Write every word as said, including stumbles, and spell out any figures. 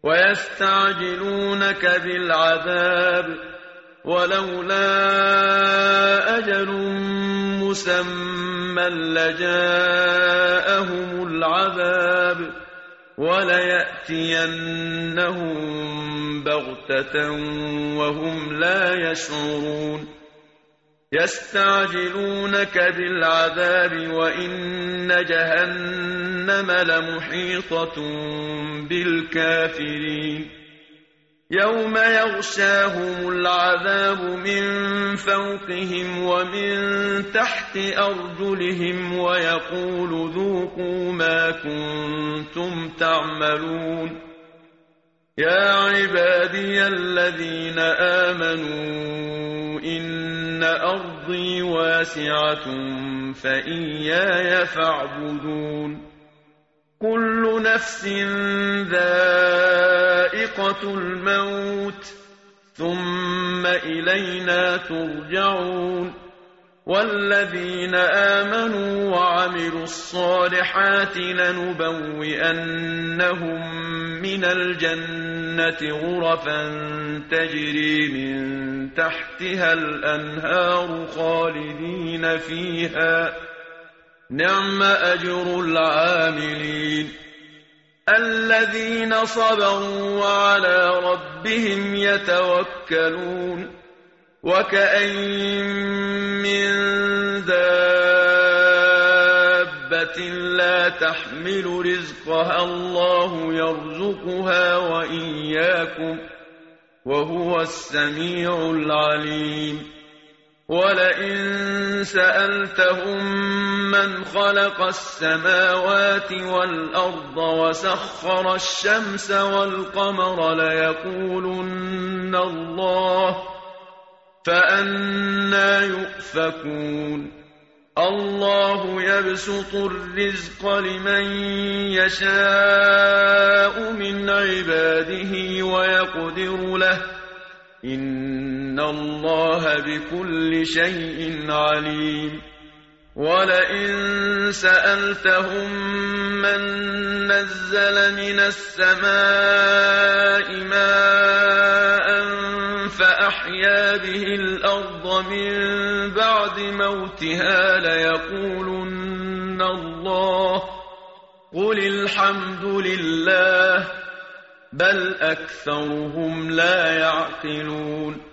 ويستعجلونك بالعذاب ولولا أجل مسمى لجاءهم العذاب وليأتينهم بغتة وهم لا يشعرون يستعجلونك بالعذاب وإن جهنم لمحيطة بالكافرين يوم يغشاهم العذاب من فوقهم ومن تحت أرجلهم ويقول ذوقوا ما كنتم تعملون يا عبادي الذين آمنوا إن أرضي واسعة فإياي فاعبدون كل نفس ذائقة الموت ثم إلينا ترجعون والذين آمنوا وعملوا الصالحات لنبوئنهم من الجنة غرفا تجري من تحتها الأنهار خالدين فيها نعم أجر العاملين الذين صبروا وعلى ربهم يتوكلون وكأين من دابة لا تحمل رزقها الله يرزقها وإياكم وهو السميع العليم ولئن سألتهم من خلق السماوات والأرض وسخر الشمس والقمر ليقولن الله فأنى يؤفكون الله يبسط الرزق لمن يشاء من عباده ويقدر له إن الله بكل شيء عليم ولئن سألتهم من نزل من السماء ماء فأحيا به الأرض من بعد موتها ليقولن الله قل الحمد لله بل أكثرهم لا يعقلون